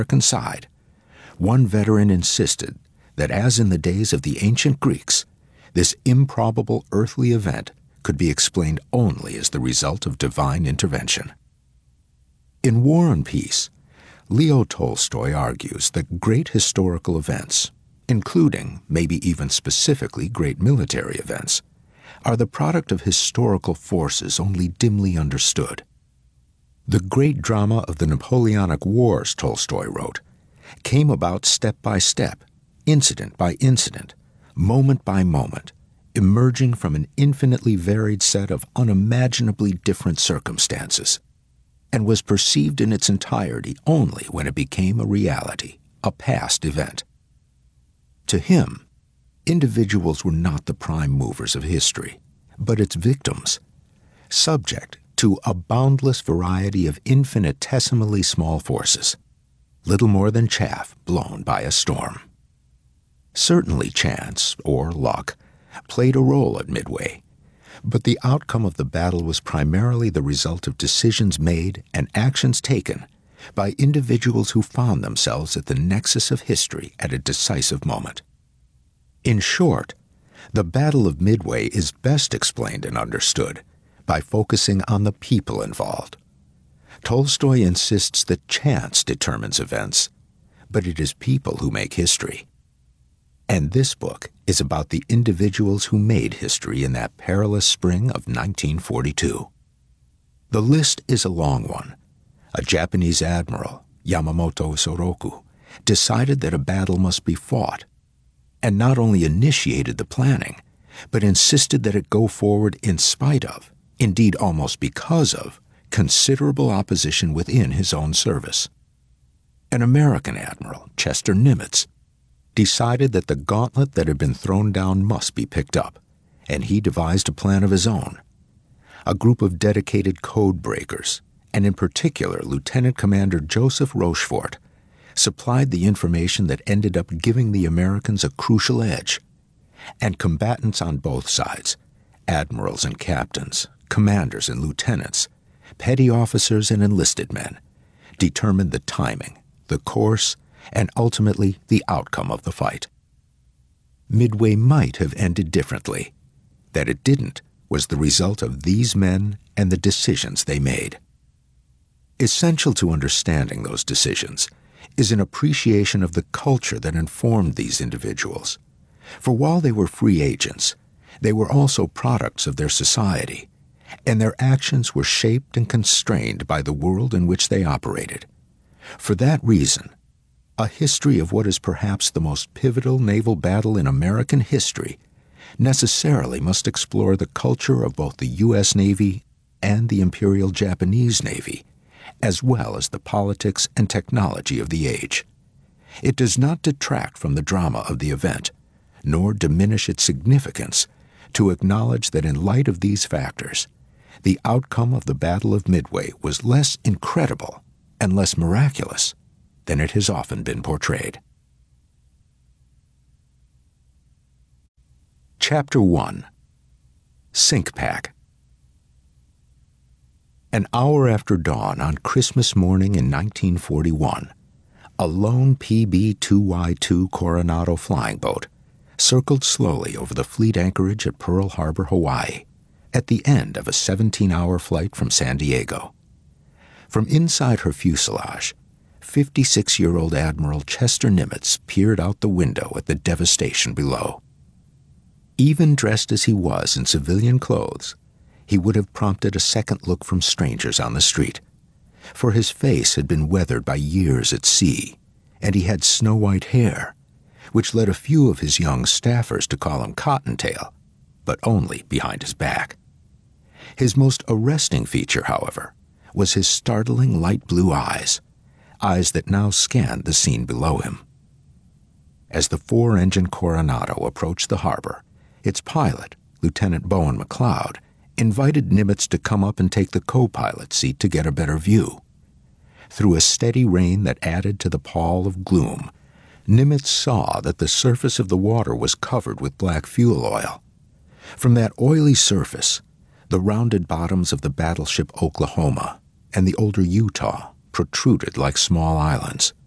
American side, one veteran insisted that, as in the days of the ancient Greeks, this improbable earthly event could be explained only as the result of divine intervention. In War and Peace, Leo Tolstoy argues that great historical events, including, maybe even specifically, great military events, are the product of historical forces only dimly understood. The great drama of the Napoleonic Wars, Tolstoy wrote, came about step by step, incident by incident, moment by moment, emerging from an infinitely varied set of unimaginably different circumstances, and was perceived in its entirety only when it became a reality, a past event. To him, individuals were not the prime movers of history, but its victims, subject to a boundless variety of infinitesimally small forces, little more than chaff blown by a storm. Certainly chance, or luck, played a role at Midway, but the outcome of the battle was primarily the result of decisions made and actions taken by individuals who found themselves at the nexus of history at a decisive moment. In short, the Battle of Midway is best explained and understood by focusing on the people involved. Tolstoy insists that chance determines events, but it is people who make history. And this book is about the individuals who made history in that perilous spring of 1942. The list is a long one. A Japanese admiral, Yamamoto Soroku, decided that a battle must be fought, and not only initiated the planning, but insisted that it go forward in spite of, indeed almost because of, considerable opposition within his own service. An American admiral, Chester Nimitz, decided that the gauntlet that had been thrown down must be picked up, and he devised a plan of his own. A group of dedicated code breakers, and in particular Lieutenant Commander Joseph Rochefort, supplied the information that ended up giving the Americans a crucial edge, and combatants on both sides, admirals and captains, commanders and lieutenants, petty officers and enlisted men, determined the timing, the course, and ultimately the outcome of the fight. Midway might have ended differently. That it didn't was the result of these men and the decisions they made. Essential to understanding those decisions is an appreciation of the culture that informed these individuals. For while they were free agents, they were also products of their society, and their actions were shaped and constrained by the world in which they operated. For that reason, a history of what is perhaps the most pivotal naval battle in American history necessarily must explore the culture of both the U.S. Navy and the Imperial Japanese Navy, as well as the politics and technology of the age. It does not detract from the drama of the event, nor diminish its significance, to acknowledge that in light of these factors, the outcome of the Battle of Midway was less incredible and less miraculous than it has often been portrayed. Chapter 1. Sink Pack. An hour after dawn on Christmas morning in 1941, a lone PB-2Y2 Coronado flying boat circled slowly over the fleet anchorage at Pearl Harbor, Hawaii, at the end of a 17-hour flight from San Diego. From inside her fuselage, 56-year-old Admiral Chester Nimitz peered out the window at the devastation below. Even dressed as he was in civilian clothes, he would have prompted a second look from strangers on the street, for his face had been weathered by years at sea, and he had snow-white hair, which led a few of his young staffers to call him Cottontail, but only behind his back. His most arresting feature, however, was his startling light blue eyes that now scanned the scene below him. As the four-engine Coronado approached the harbor, its pilot, Lieutenant Bowen McLeod, invited Nimitz to come up and take the co-pilot seat to get a better view. Through a steady rain that added to the pall of gloom, Nimitz saw that the surface of the water was covered with black fuel oil. From that oily surface, the rounded bottoms of the battleship Oklahoma and the older Utah protruded like small islands.